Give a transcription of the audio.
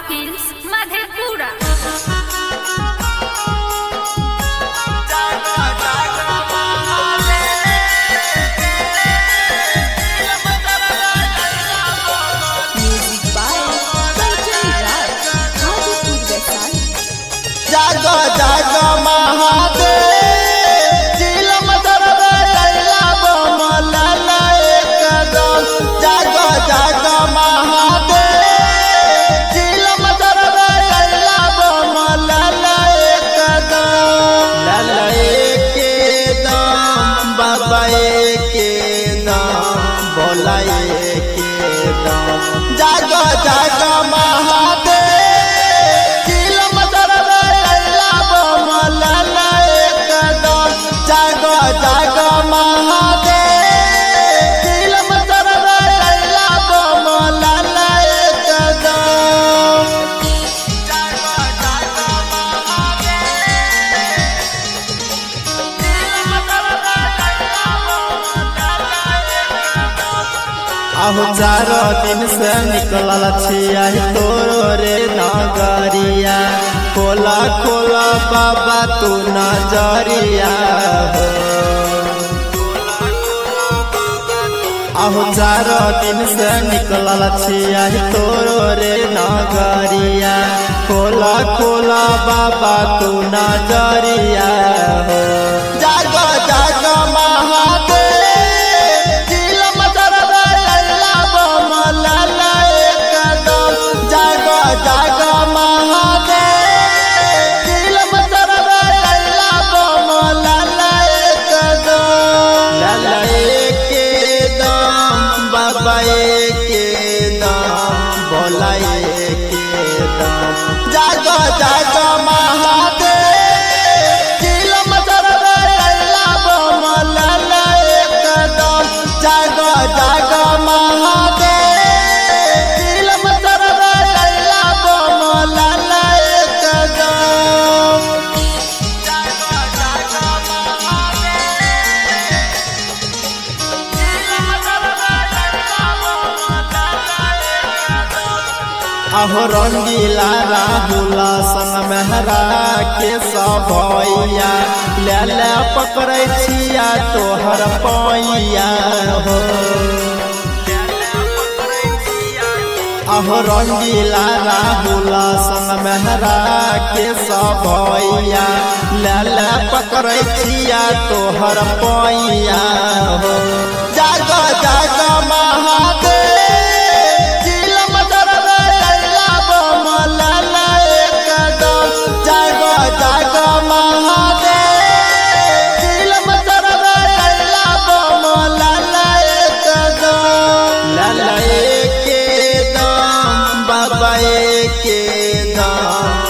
Films Madhepura. जागो जागो महादेव चिलम सरदा लैला बमल एकदम। जागो जागो महादेव चिलम सरदा लैला बमल एकदम। लला एकदम बाबा एकदम बोला एकदम। जागो जागो महादेव जागो जागो महादेव चिलम सरदा लैला बमल एकदम। जागो जागो महादेव चिलम सरदा लैला बमल एकदम। आहु 4 दिन से निकलल छिया तोरो रे नगरिया। खोला खोला बाबा तू नजरिया हो। आहु 4 दिन से निकलल छिया तोरो रे नगरिया। खोला खोला बाबा तू नजरिया हो। जागो जागो महादेव चिलम सरदा लैला बमल एकदम। जागो जागो महादेव बाबा एकदम बोला एकदम। जागो जागो महादेव चिलम सरदा लैला बमल एकदम। जागो जागो महादेव चिलम सरदा लैला बमल एकदम। जागो जागो अहो रंगीला राहुल संग मेहरा के सबैया। ले ले पकड़े छिया तोहर पैया हो। अहो रंगीला राहुल संग मेहरा के सबैया। ले ले पकड़े छिया तोहर पैया हो। जागो जागो महादेव जागो जागो महादेव चिलम सरदा लैला बमल एकदम। लला एकदम बाबा एकदम